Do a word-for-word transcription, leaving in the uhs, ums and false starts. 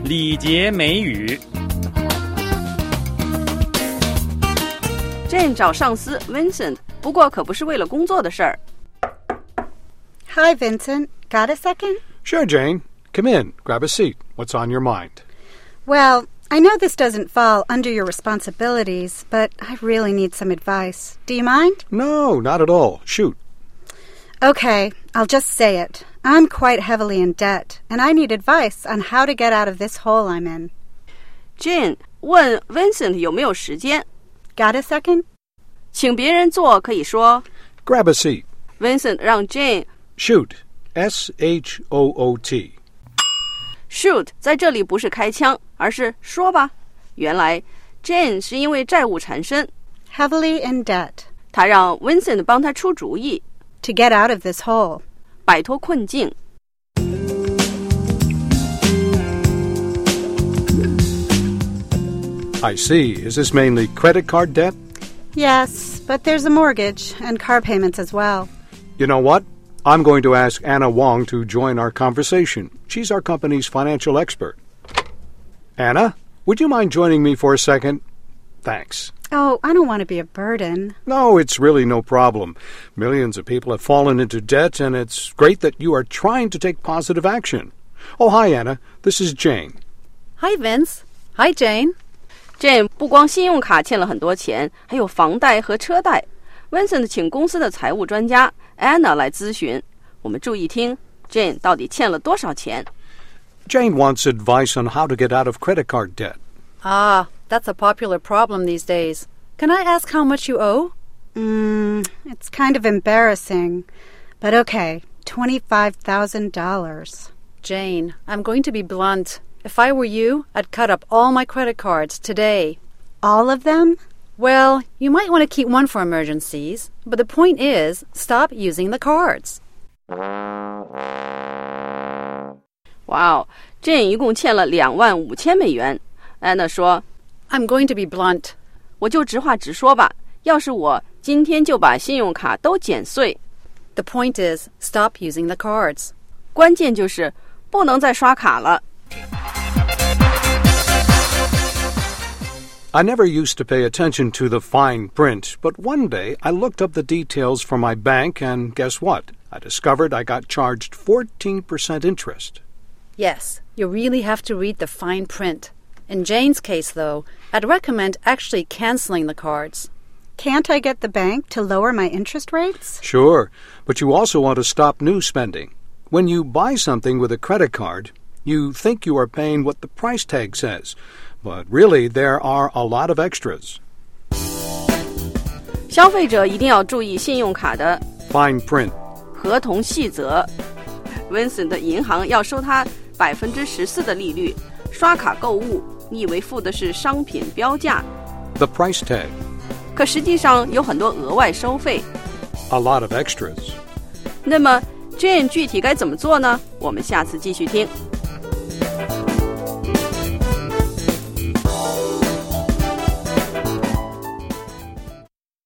礼节美语。 Jane 找上司 Vincent， 不过可不是为了工作的事儿。 Hi, Vincent. Got a second? Sure, Jane. Come in. Grab a seat. What's on your mind? Well, I know this doesn't fall under your responsibilities, but I really need some advice. Do you mind? No, not at all. Shoot. Okay, I'll just say it. I'm quite heavily in debt, and I need advice on how to get out of this hole I'm in. Jane 问 Vincent 有没有时间。 Got a second? 请别人做可以说 Grab a seat. Vincent 让 Jane Shoot. S H O O T. shoot 在这里不是开枪，而是说吧。原来 Jane 是因为债务缠身 Heavily in debt. 她让 Vincent 帮她出主意 To get out of this hole. 摆脱困境。 I see. Is this mainly credit card debt? Yes, but there's a mortgage and car payments as well. You know what? I'm going to ask Anna Wong to join our conversation. She's our company's financial expert. Anna, would you mind joining me for a second? Thanks. Oh, I don't want to be a burden. No, it's really no problem. Millions of people have fallen into debt, and it's great that you are trying to take positive action. Oh, hi, Anna. This is Jane. Hi, Vince. Hi, Jane. Jane 不光信用卡欠了很多钱，还有房贷和车贷。Vincent 请公司的财务专家 Anna 来咨询。我们注意听 Jane 到底欠了多少钱。 Jane wants advice on how to get out of credit card debt. Ah, that's a popular problem these days. Can I ask how much you owe? Mm, it's kind of embarrassing. But okay, twenty-five thousand dollars. Jane, I'm going to be blunt. If I were you, I'd cut up all my credit cards today. All of them? Well, you might want to keep one for emergencies, but the point is, stop using the cards. 哇哦 Jane 一共欠了两万五千美元。Anna 说 I'm going to be blunt. 我就直话直说吧，要是我今天就把信用卡都剪碎。 The point is, stop using the cards. 关键就是不能再刷卡了。 I never used to pay attention to the fine print, but one day I looked up the details for my bank, and guess what? I discovered I got charged fourteen percent interest. Yes, you really have to read the fine print. In Jane's case, though, I'd recommend actually canceling the cards. Can't I get the bank to lower my interest rates? Sure, but you also want to stop new spending. When you buy something with a credit card, you think you are paying what the price tag says, but really there are a lot of extras. 消费者一定要注意信用卡的 Fine print. 合同细则。Vincent 的银行要收他百分之十四的利率，刷卡购物，你以为付的是商品标价 The price tag. 可实际上有很多额外收费。 A lot of extras. 那么 Jane 具体该怎么做呢？我们下次继续听。